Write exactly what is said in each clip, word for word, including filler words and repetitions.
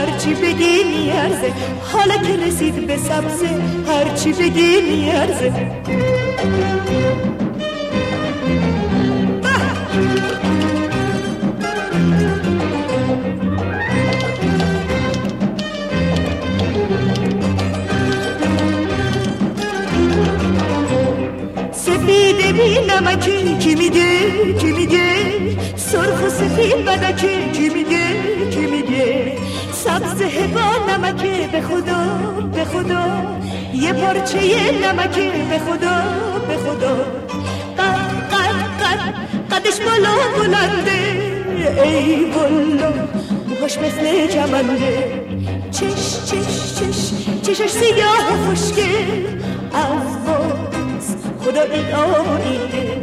هرچی بگی میارزه، حالا که رسید به سبزه هرچی بگی میارزه. سفید بی نمکی کی میگه کی میگه، سرخ و سفید بدکی کی میگه کی میگه، سبز با نمکی به خدا به خدا، یه پارچه نمکی به خدا به خدا. قد قد قد قدش بالا بلنده، ای والا موهاش مثل جمنده، چش چش چش چشش سیاه و خوشگل، از باز خدا بیداریه.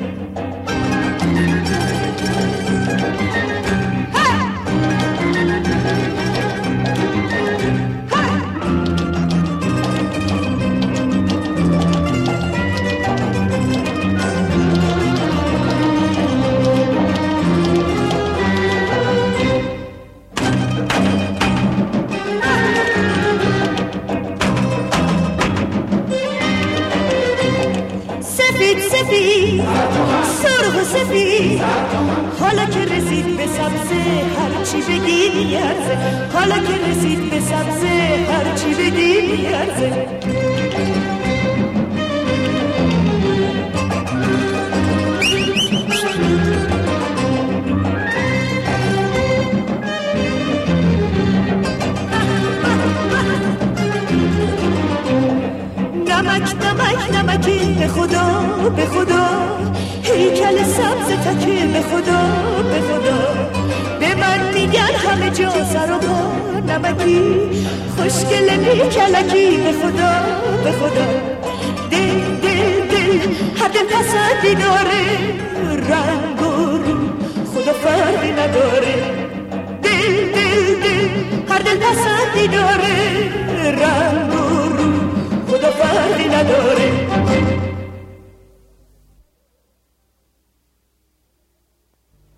سفید سرخ و سفید، حالا که رسید به سبزه هرچی بگی میارزه، حالا که رسید به سبزه هرچی بگی میارزه. نمک نمک نمکی به خدا به خدا، هیکل سبز تکی به خدا به خدا، به من میگن همه جا سر و پا نمکی، خوشگل بیکلکی به خدا به خدا. دل دل دل هر دل پسندی داره، رنگ و رو خدا فرقی نداره، دل دل دل هر دل پسندی داره،